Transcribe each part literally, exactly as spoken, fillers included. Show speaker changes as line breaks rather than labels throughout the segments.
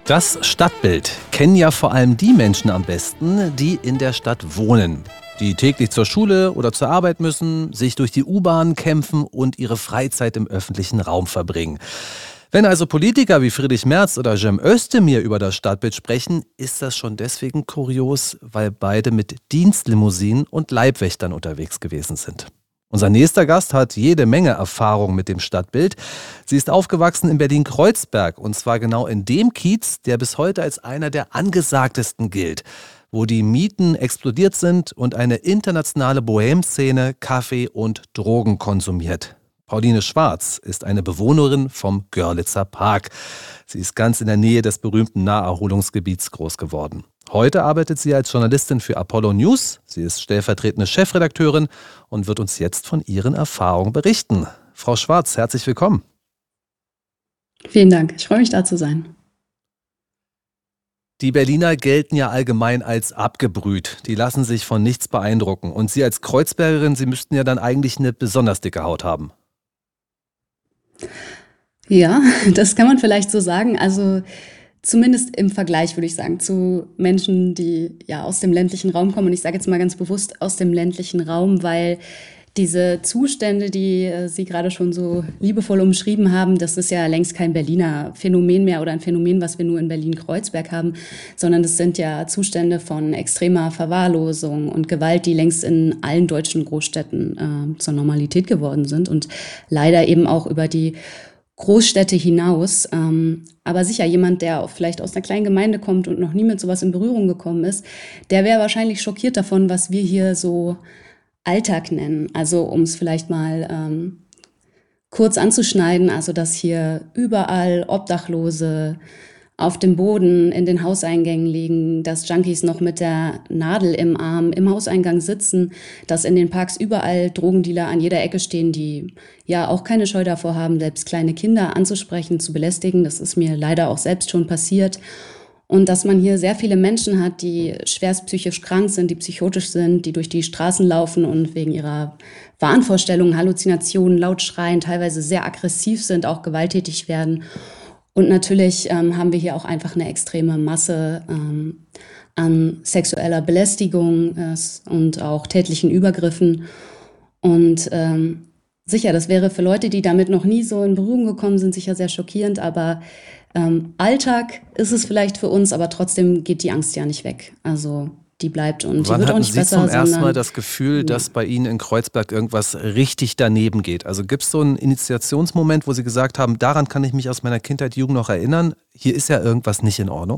Das Stadtbild kennen ja vor allem die Menschen am besten, die in der Stadt wohnen. Die täglich zur Schule oder zur Arbeit müssen, sich durch die U-Bahn kämpfen und ihre Freizeit im öffentlichen Raum verbringen. Wenn also Politiker wie Friedrich Merz oder Cem Özdemir über das Stadtbild sprechen, ist das schon deswegen kurios, weil beide mit Dienstlimousinen und Leibwächtern unterwegs gewesen sind. Unser nächster Gast hat jede Menge Erfahrung mit dem Stadtbild. Sie ist aufgewachsen in Berlin-Kreuzberg und zwar genau in dem Kiez, der bis heute als einer der angesagtesten gilt, wo die Mieten explodiert sind und eine internationale Bohème-Szene Kaffee und Drogen konsumiert. Pauline Schwarz ist eine Bewohnerin vom Görlitzer Park. Sie ist ganz in der Nähe des berühmten Naherholungsgebiets groß geworden. Heute arbeitet sie als Journalistin für Apollo News. Sie ist stellvertretende Chefredakteurin und wird uns jetzt von ihren Erfahrungen berichten. Frau Schwarz, herzlich willkommen.
Vielen Dank, ich freue mich, da zu sein.
Die Berliner gelten ja allgemein als abgebrüht. Die lassen sich von nichts beeindrucken. Und Sie als Kreuzbergerin, Sie müssten ja dann eigentlich eine besonders dicke Haut haben.
Ja, das kann man vielleicht so sagen. Also zumindest im Vergleich, würde ich sagen, zu Menschen, die ja aus dem ländlichen Raum kommen. Und ich sage jetzt mal ganz bewusst aus dem ländlichen Raum, weil diese Zustände, die äh, Sie gerade schon so liebevoll umschrieben haben, das ist ja längst kein Berliner Phänomen mehr oder ein Phänomen, was wir nur in Berlin-Kreuzberg haben, sondern das sind ja Zustände von extremer Verwahrlosung und Gewalt, die längst in allen deutschen Großstädten äh, zur Normalität geworden sind und leider eben auch über die Großstädte hinaus. Ähm, aber sicher jemand, der auch vielleicht aus einer kleinen Gemeinde kommt und noch nie mit sowas in Berührung gekommen ist, der wäre wahrscheinlich schockiert davon, was wir hier so Alltag nennen. Also um es vielleicht mal ähm, kurz anzuschneiden, also dass hier überall Obdachlose auf dem Boden in den Hauseingängen liegen, dass Junkies noch mit der Nadel im Arm im Hauseingang sitzen, dass in den Parks überall Drogendealer an jeder Ecke stehen, die ja auch keine Scheu davor haben, selbst kleine Kinder anzusprechen, zu belästigen. Das ist mir leider auch selbst schon passiert. Und dass man hier sehr viele Menschen hat, die schwerst psychisch krank sind, die psychotisch sind, die durch die Straßen laufen und wegen ihrer Wahnvorstellungen, Halluzinationen laut schreien, teilweise sehr aggressiv sind, auch gewalttätig werden. Und natürlich ähm, haben wir hier auch einfach eine extreme Masse ähm, an sexueller Belästigung äh, und auch tätlichen Übergriffen. Und ähm, sicher, das wäre für Leute, die damit noch nie so in Berührung gekommen sind, sicher sehr schockierend, aber Ähm, Alltag ist es vielleicht für uns, aber trotzdem geht die Angst ja nicht weg. Also die bleibt und
Wann
die wird auch
hatten
nicht
Sie
besser.
zum ersten Mal
sondern
das Gefühl, dass bei Ihnen in Kreuzberg irgendwas richtig daneben geht? Also gibt es so einen Initiationsmoment, wo Sie gesagt haben, daran kann ich mich aus meiner Kindheit, Jugend noch erinnern, hier ist ja irgendwas nicht in Ordnung?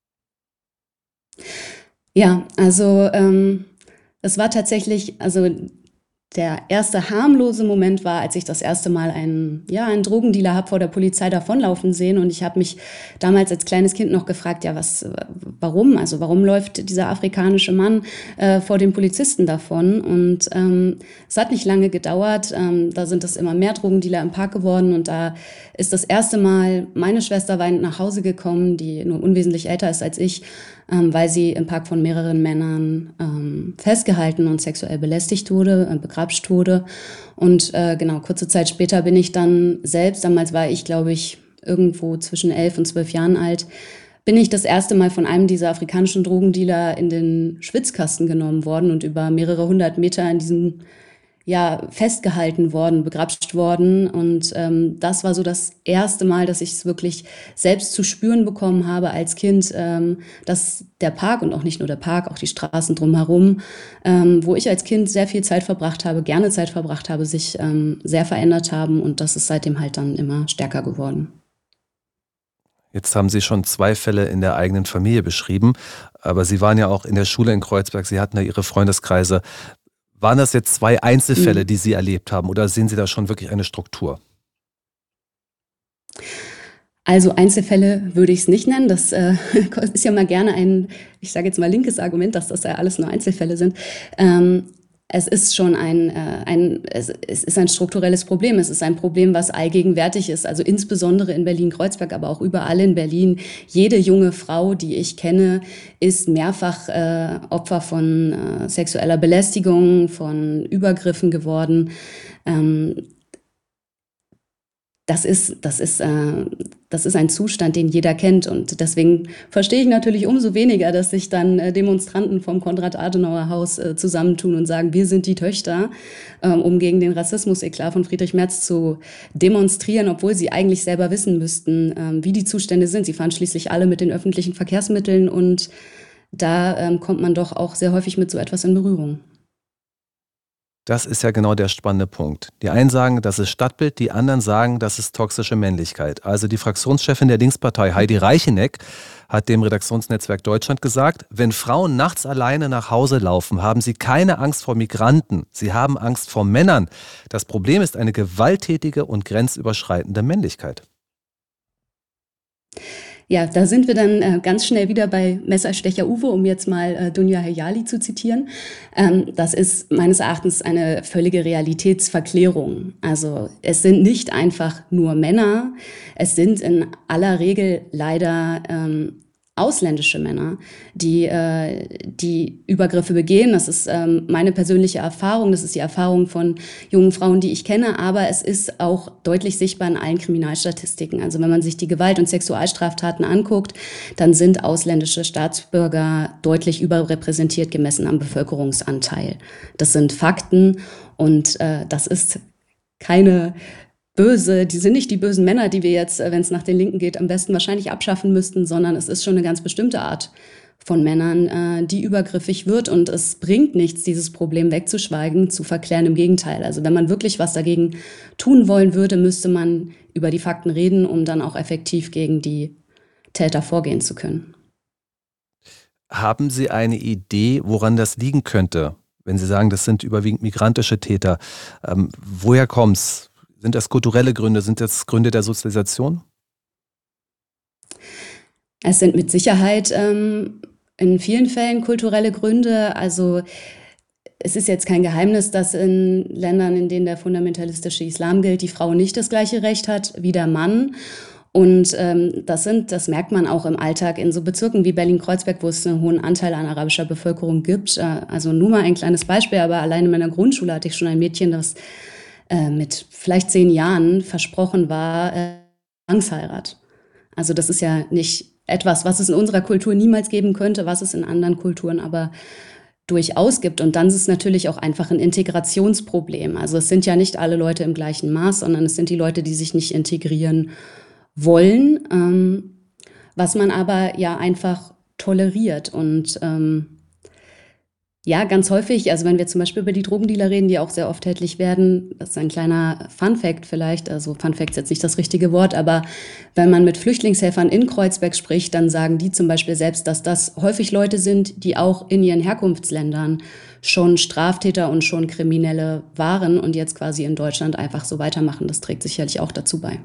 Ja, also ähm, es war tatsächlich, also der erste harmlose Moment war, als ich das erste Mal einen, ja, einen Drogendealer habe vor der Polizei davonlaufen sehen. Und ich habe mich damals als kleines Kind noch gefragt, ja, was, äh, warum? Also warum läuft dieser afrikanische Mann äh, vor dem Polizisten davon? Und ähm, es hat nicht lange gedauert. Ähm, da sind es immer mehr Drogendealer im Park geworden. Und da ist das erste Mal meine Schwester weinend nach Hause gekommen, die nur unwesentlich älter ist als ich, ähm, weil sie im Park von mehreren Männern ähm, festgehalten und sexuell belästigt wurde, äh, begrapscht wurde. Und äh, genau, kurze Zeit später bin ich dann selbst, damals war ich, glaube ich, irgendwo zwischen elf und zwölf Jahren alt, bin ich das erste Mal von einem dieser afrikanischen Drogendealer in den Schwitzkasten genommen worden und über mehrere hundert Meter in diesem ja, festgehalten worden, begrapscht worden. Und ähm, das war so das erste Mal, dass ich es wirklich selbst zu spüren bekommen habe als Kind, ähm, dass der Park und auch nicht nur der Park, auch die Straßen drumherum, ähm, wo ich als Kind sehr viel Zeit verbracht habe, gerne Zeit verbracht habe, sich ähm, sehr verändert haben. Und das ist seitdem halt dann immer stärker geworden.
Jetzt haben Sie schon zwei Fälle in der eigenen Familie beschrieben, aber Sie waren ja auch in der Schule in Kreuzberg, Sie hatten ja Ihre Freundeskreise. Waren das jetzt zwei Einzelfälle,
Mhm.
die Sie erlebt haben, oder sehen Sie da schon wirklich eine Struktur?
Also Einzelfälle würde ich es nicht nennen. Das äh, ist ja mal gerne ein, ich sage jetzt mal linkes Argument, dass das ja alles nur Einzelfälle sind. Ähm, es ist schon ein, äh, ein es, es ist ein strukturelles Problem. Es ist ein Problem, was allgegenwärtig ist. Also insbesondere in Berlin-Kreuzberg, aber auch überall in Berlin. Jede junge Frau, die ich kenne, ist mehrfach äh, Opfer von äh, sexueller Belästigung, von Übergriffen geworden. Ähm, das ist, das ist, äh, das ist ein Zustand, den jeder kennt. Und deswegen verstehe ich natürlich umso weniger, dass sich dann äh, Demonstranten vom Konrad-Adenauer-Haus äh, zusammentun und sagen, wir sind die Töchter, äh, um gegen den Rassismus-Eklat von Friedrich Merz zu demonstrieren, obwohl sie eigentlich selber wissen müssten, äh, wie die Zustände sind. Sie fahren schließlich alle mit den öffentlichen Verkehrsmitteln und da ähm, kommt man doch auch sehr häufig mit so etwas in Berührung.
Das ist ja genau der spannende Punkt. Die einen sagen, das ist Stadtbild, die anderen sagen, das ist toxische Männlichkeit. Also die Fraktionschefin der Linkspartei, Heidi Reicheneck, hat dem Redaktionsnetzwerk Deutschland gesagt, wenn Frauen nachts alleine nach Hause laufen, haben sie keine Angst vor Migranten, sie haben Angst vor Männern. Das Problem ist eine gewalttätige und grenzüberschreitende Männlichkeit.
Ja, da sind wir dann äh, ganz schnell wieder bei Messerstecher Uwe, um jetzt mal äh, Dunja Hayali zu zitieren. Ähm, das ist meines Erachtens eine völlige Realitätsverklärung. Also es sind nicht einfach nur Männer, es sind in aller Regel leider ähm, ausländische Männer, die äh, die Übergriffe begehen. Das ist ähm, meine persönliche Erfahrung, das ist die Erfahrung von jungen Frauen, die ich kenne, aber es ist auch deutlich sichtbar in allen Kriminalstatistiken. Also wenn man sich die Gewalt- und Sexualstraftaten anguckt, dann sind ausländische Staatsbürger deutlich überrepräsentiert gemessen am Bevölkerungsanteil. Das sind Fakten und äh, das ist keine böse, die sind nicht die bösen Männer, die wir jetzt, wenn es nach den Linken geht, am besten wahrscheinlich abschaffen müssten, sondern es ist schon eine ganz bestimmte Art von Männern, äh, die übergriffig wird. Und es bringt nichts, dieses Problem wegzuschweigen, zu verklären. Im Gegenteil. Also wenn man wirklich was dagegen tun wollen würde, müsste man über die Fakten reden, um dann auch effektiv gegen die Täter vorgehen zu können.
Haben Sie eine Idee, woran das liegen könnte? Wenn Sie sagen, das sind überwiegend migrantische Täter, ähm, woher kommt's? Sind das kulturelle Gründe? Sind das Gründe der Sozialisation?
Es sind mit Sicherheit ähm, in vielen Fällen kulturelle Gründe. Also es ist jetzt kein Geheimnis, dass in Ländern, in denen der fundamentalistische Islam gilt, die Frau nicht das gleiche Recht hat wie der Mann. Und ähm, das sind, das merkt man auch im Alltag in so Bezirken wie Berlin-Kreuzberg, wo es einen hohen Anteil an arabischer Bevölkerung gibt. Äh, also nur mal ein kleines Beispiel, aber allein in meiner Grundschule hatte ich schon ein Mädchen, das mit vielleicht zehn Jahren versprochen war, äh, Zwangsheirat. Also das ist ja nicht etwas, was es in unserer Kultur niemals geben könnte, was es in anderen Kulturen aber durchaus gibt. Und dann ist es natürlich auch einfach ein Integrationsproblem. Also es sind ja nicht alle Leute im gleichen Maß, sondern es sind die Leute, die sich nicht integrieren wollen, ähm, was man aber ja einfach toleriert. Und ähm, ja, ganz häufig, also wenn wir zum Beispiel über die Drogendealer reden, die auch sehr oft tätlich werden, das ist ein kleiner Fun-Fact vielleicht, also Fun-Fact ist jetzt nicht das richtige Wort, aber wenn man mit Flüchtlingshelfern in Kreuzberg spricht, dann sagen die zum Beispiel selbst, dass das häufig Leute sind, die auch in ihren Herkunftsländern schon Straftäter und schon Kriminelle waren und jetzt quasi in Deutschland einfach so weitermachen. Das trägt sicherlich auch dazu bei.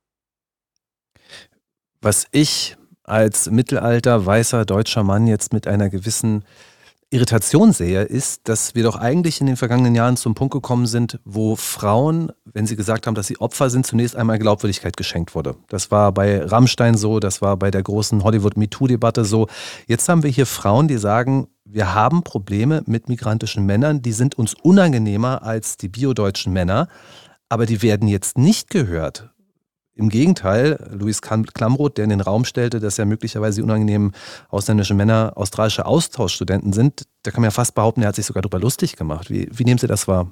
Was ich als mittelalter, weißer, deutscher Mann jetzt mit einer gewissen Irritation sehe, ist, dass wir doch eigentlich in den vergangenen Jahren zum Punkt gekommen sind, wo Frauen, wenn sie gesagt haben, dass sie Opfer sind, zunächst einmal Glaubwürdigkeit geschenkt wurde. Das war bei Rammstein so, das war bei der großen Hollywood-MeToo-Debatte so. Jetzt haben wir hier Frauen, die sagen, wir haben Probleme mit migrantischen Männern, die sind uns unangenehmer als die biodeutschen Männer, aber die werden jetzt nicht gehört. Im Gegenteil, Luis Klamroth, der in den Raum stellte, dass ja möglicherweise die unangenehmen ausländischen Männer australische Austauschstudenten sind, da kann man ja fast behaupten, er hat sich sogar darüber lustig gemacht. Wie, wie nehmen Sie das wahr?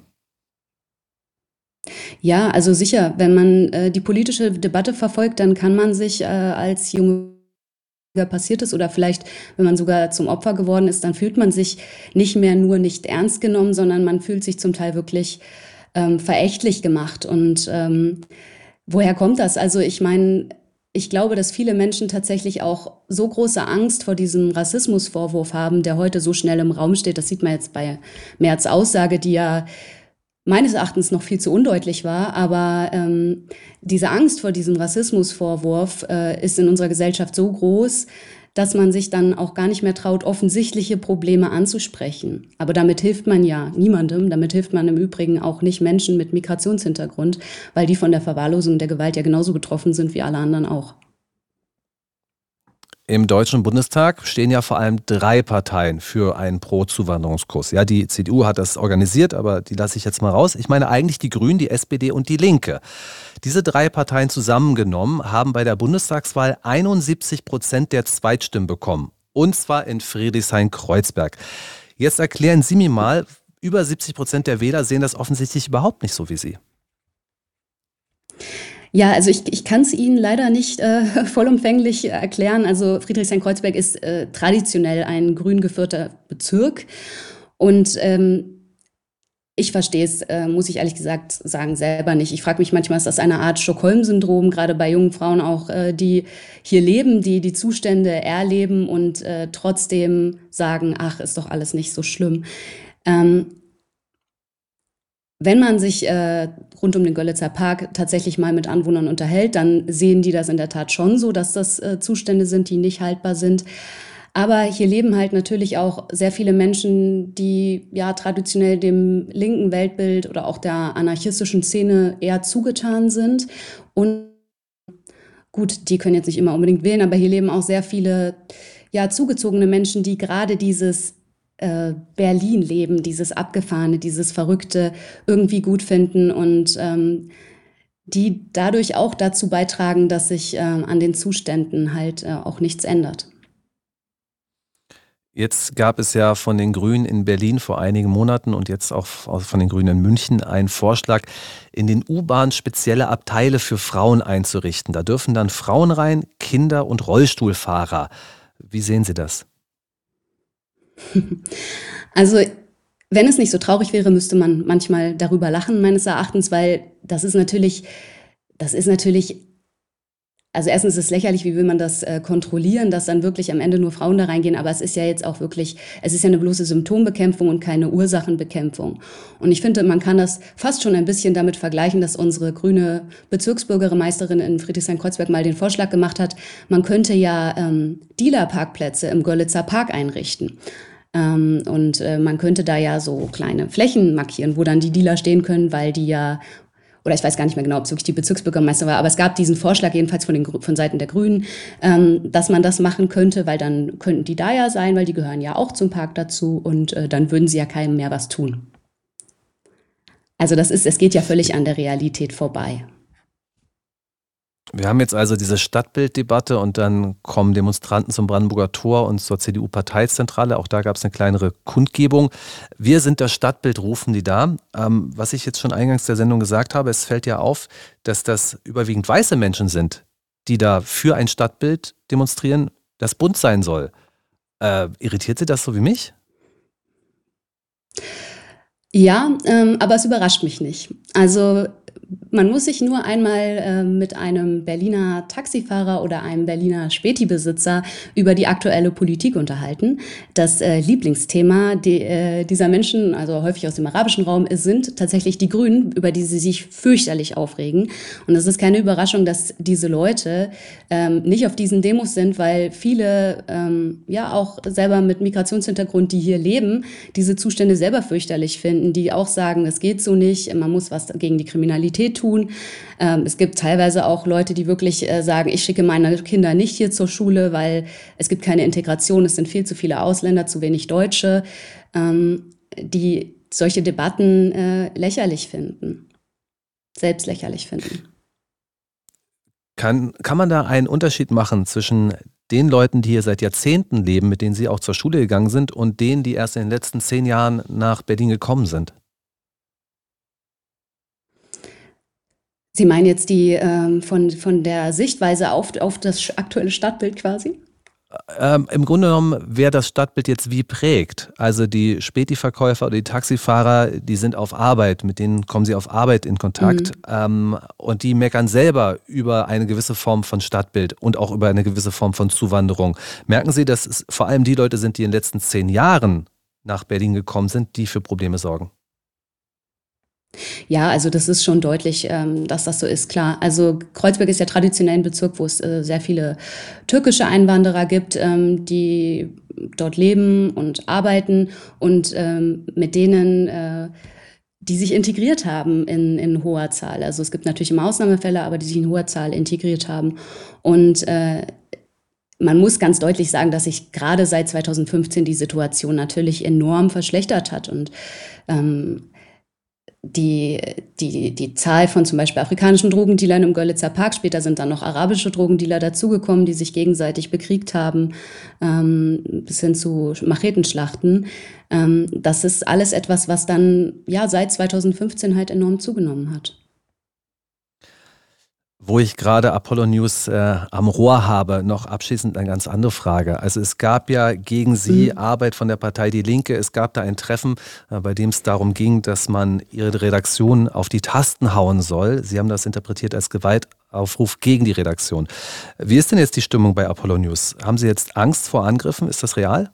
Ja, also sicher, wenn man äh, die politische Debatte verfolgt, dann kann man sich äh, als junge passiert ist oder vielleicht, wenn man sogar zum Opfer geworden ist, dann fühlt man sich nicht mehr nur nicht ernst genommen, sondern man fühlt sich zum Teil wirklich ähm, verächtlich gemacht. Und ähm, woher kommt das? Also ich meine, ich glaube, dass viele Menschen tatsächlich auch so große Angst vor diesem Rassismusvorwurf haben, der heute so schnell im Raum steht. Das sieht man jetzt bei Merz' Aussage, die ja meines Erachtens noch viel zu undeutlich war. Aber ähm, diese Angst vor diesem Rassismusvorwurf äh, ist in unserer Gesellschaft so groß, dass man sich dann auch gar nicht mehr traut, offensichtliche Probleme anzusprechen. Aber damit hilft man ja niemandem. Damit hilft man im Übrigen auch nicht Menschen mit Migrationshintergrund, weil die von der Verwahrlosung der Gewalt ja genauso betroffen sind wie alle anderen auch.
Im Deutschen Bundestag stehen ja vor allem drei Parteien für einen Pro-Zuwanderungskurs. Ja, die C D U hat das organisiert, aber die lasse ich jetzt mal raus. Ich meine eigentlich die Grünen, die S P D und die Linke. Diese drei Parteien zusammengenommen haben bei der Bundestagswahl einundsiebzig Prozent der Zweitstimmen bekommen. Und zwar in Friedrichshain-Kreuzberg. Jetzt erklären Sie mir mal, über siebzig Prozent der Wähler sehen das offensichtlich überhaupt nicht so wie Sie.
Ja, also ich, ich kann es Ihnen leider nicht äh, vollumfänglich erklären. Also Friedrichshain-Kreuzberg ist äh, traditionell ein grün geführter Bezirk. Und ähm, ich verstehe es, äh, muss ich ehrlich gesagt sagen, selber nicht. Ich frage mich manchmal, ist das eine Art Stockholm-Syndrom, gerade bei jungen Frauen auch, äh, die hier leben, die die Zustände erleben und äh, trotzdem sagen, ach, ist doch alles nicht so schlimm. Ähm, Wenn man sich äh, rund um den Görlitzer Park tatsächlich mal mit Anwohnern unterhält, dann sehen die das in der Tat schon so, dass das äh, Zustände sind, die nicht haltbar sind. Aber hier leben halt natürlich auch sehr viele Menschen, die ja traditionell dem linken Weltbild oder auch der anarchistischen Szene eher zugetan sind. Und gut, die können jetzt nicht immer unbedingt wählen, aber hier leben auch sehr viele ja zugezogene Menschen, die gerade dieses äh, Berlin-Leben, dieses Abgefahrene, dieses Verrückte irgendwie gut finden und ähm, die dadurch auch dazu beitragen, dass sich äh, an den Zuständen halt äh, auch nichts ändert.
Jetzt gab es ja von den Grünen in Berlin vor einigen Monaten und jetzt auch von den Grünen in München einen Vorschlag, in den U-Bahnen spezielle Abteile für Frauen einzurichten. Da dürfen dann Frauen rein, Kinder und Rollstuhlfahrer. Wie sehen Sie das?
Also, wenn es nicht so traurig wäre, müsste man manchmal darüber lachen, meines Erachtens, weil das ist natürlich, das ist natürlich, also erstens ist es lächerlich, wie will man das äh, kontrollieren, dass dann wirklich am Ende nur Frauen da reingehen, aber es ist ja jetzt auch wirklich, es ist ja eine bloße Symptombekämpfung und keine Ursachenbekämpfung. Und ich finde, man kann das fast schon ein bisschen damit vergleichen, dass unsere grüne Bezirksbürgermeisterin in Friedrichshain-Kreuzberg mal den Vorschlag gemacht hat, man könnte ja ähm, Dealer-Parkplätze im Görlitzer Park einrichten. Ähm, und äh, man könnte da ja so kleine Flächen markieren, wo dann die Dealer stehen können, weil die ja, oder ich weiß gar nicht mehr genau, ob es wirklich die Bezirksbürgermeisterin war, aber es gab diesen Vorschlag jedenfalls von den von Seiten der Grünen, ähm, dass man das machen könnte, weil dann könnten die da ja sein, weil die gehören ja auch zum Park dazu und äh, dann würden sie ja keinem mehr was tun. Also das ist, es geht ja völlig an der Realität vorbei.
Wir haben jetzt also diese Stadtbilddebatte und dann kommen Demonstranten zum Brandenburger Tor und zur C D U-Parteizentrale. Auch da gab es eine kleinere Kundgebung. Wir sind das Stadtbild, rufen die da. Ähm, was ich jetzt schon eingangs der Sendung gesagt habe, es fällt ja auf, dass das überwiegend weiße Menschen sind, die da für ein Stadtbild demonstrieren, das bunt sein soll. Äh, irritiert Sie das so wie mich?
Ja, ähm, aber es überrascht mich nicht. Also man muss sich nur einmal äh, mit einem Berliner Taxifahrer oder einem Berliner Späti-Besitzer über die aktuelle Politik unterhalten. Das äh, Lieblingsthema die, äh, dieser Menschen, also häufig aus dem arabischen Raum, sind tatsächlich die Grünen, über die sie sich fürchterlich aufregen. Und es ist keine Überraschung, dass diese Leute ähm, nicht auf diesen Demos sind, weil viele, ähm, ja auch selber mit Migrationshintergrund, die hier leben, diese Zustände selber fürchterlich finden, die auch sagen, es geht so nicht, man muss was gegen die Kriminalität tun. Ähm, es gibt teilweise auch Leute, die wirklich äh, sagen, ich schicke meine Kinder nicht hier zur Schule, weil es gibt keine Integration, es sind viel zu viele Ausländer, zu wenig Deutsche, ähm, die solche Debatten äh, lächerlich finden, selbst lächerlich finden.
Kann, kann man da einen Unterschied machen zwischen den Leuten, die hier seit Jahrzehnten leben, mit denen Sie auch zur Schule gegangen sind, und denen, die erst in den letzten zehn Jahren nach Berlin gekommen sind?
Sie meinen jetzt die ähm, von, von der Sichtweise auf, auf das aktuelle Stadtbild quasi?
Ähm, Im Grunde genommen, wer das Stadtbild jetzt wie prägt. Also die Späti-Verkäufer oder die Taxifahrer, die sind auf Arbeit, mit denen kommen sie auf Arbeit in Kontakt. Mhm. Ähm, und die meckern selber über eine gewisse Form von Stadtbild und auch über eine gewisse Form von Zuwanderung. Merken Sie, dass es vor allem die Leute sind, die in den letzten zehn Jahren nach Berlin gekommen sind, die für Probleme sorgen?
Ja, also das ist schon deutlich, ähm, dass das so ist, klar. Also Kreuzberg ist ja traditionell ein Bezirk, wo es äh, sehr viele türkische Einwanderer gibt, ähm, die dort leben und arbeiten und ähm, mit denen, äh, die sich integriert haben in, in hoher Zahl. Also es gibt natürlich immer Ausnahmefälle, aber die sich in hoher Zahl integriert haben. Und äh, man muss ganz deutlich sagen, dass sich gerade seit zweitausendfünfzehn die Situation natürlich enorm verschlechtert hat und ähm, die, die, die Zahl von zum Beispiel afrikanischen Drogendealern im Görlitzer Park, später sind dann noch arabische Drogendealer dazugekommen, die sich gegenseitig bekriegt haben, ähm, bis hin zu Machetenschlachten. Ähm, das ist alles etwas, was dann ja seit zweitausendfünfzehn halt enorm zugenommen hat.
Wo ich gerade Apollo News äh, am Rohr habe, noch abschließend eine ganz andere Frage. Also es gab ja gegen Sie
Mhm.
Arbeit von der Partei Die Linke. Es gab da ein Treffen, äh, bei dem es darum ging, dass man Ihre Redaktion auf die Tasten hauen soll. Sie haben das interpretiert als Gewaltaufruf gegen die Redaktion. Wie ist denn jetzt die Stimmung bei Apollo News? Haben Sie jetzt Angst vor Angriffen? Ist das real?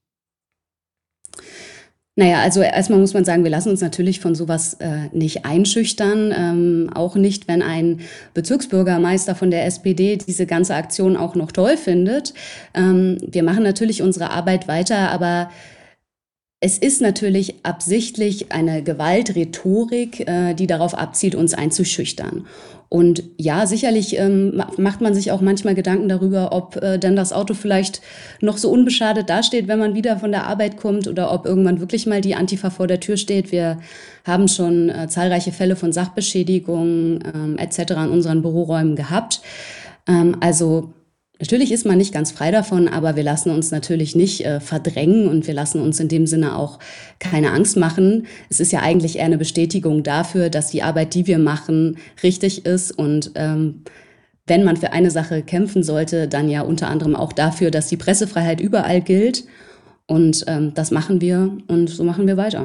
Naja, also erstmal muss man sagen, wir lassen uns natürlich von sowas äh, nicht einschüchtern. Ähm, auch nicht, wenn ein Bezirksbürgermeister von der S P D diese ganze Aktion auch noch toll findet. Ähm, wir machen natürlich unsere Arbeit weiter, aber es ist natürlich absichtlich eine Gewaltrhetorik, äh, die darauf abzielt, uns einzuschüchtern. Und ja, sicherlich ähm, ma- macht man sich auch manchmal Gedanken darüber, ob äh, dann das Auto vielleicht noch so unbeschadet dasteht, wenn man wieder von der Arbeit kommt oder ob irgendwann wirklich mal die Antifa vor der Tür steht. Wir haben schon äh, zahlreiche Fälle von Sachbeschädigungen ähm, et cetera in unseren Büroräumen gehabt. Ähm, also natürlich ist man nicht ganz frei davon, aber wir lassen uns natürlich nicht äh, verdrängen und wir lassen uns in dem Sinne auch keine Angst machen. Es ist ja eigentlich eher eine Bestätigung dafür, dass die Arbeit, die wir machen, richtig ist und ähm, wenn man für eine Sache kämpfen sollte, dann ja unter anderem auch dafür, dass die Pressefreiheit überall gilt und ähm, das machen wir und so machen wir weiter.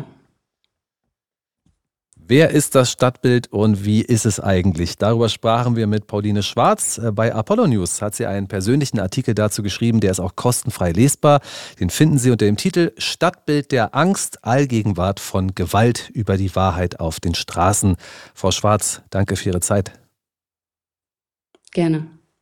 Wer ist das Stadtbild und wie ist es eigentlich? Darüber sprachen wir mit Pauline Schwarz. Äh, Bei Apollo News hat sie einen persönlichen Artikel dazu geschrieben, der ist auch kostenfrei lesbar. Den finden Sie unter dem Titel Stadtbild der Angst, Allgegenwart von Gewalt über die Wahrheit auf den Straßen. Frau Schwarz, danke für Ihre Zeit.
Gerne.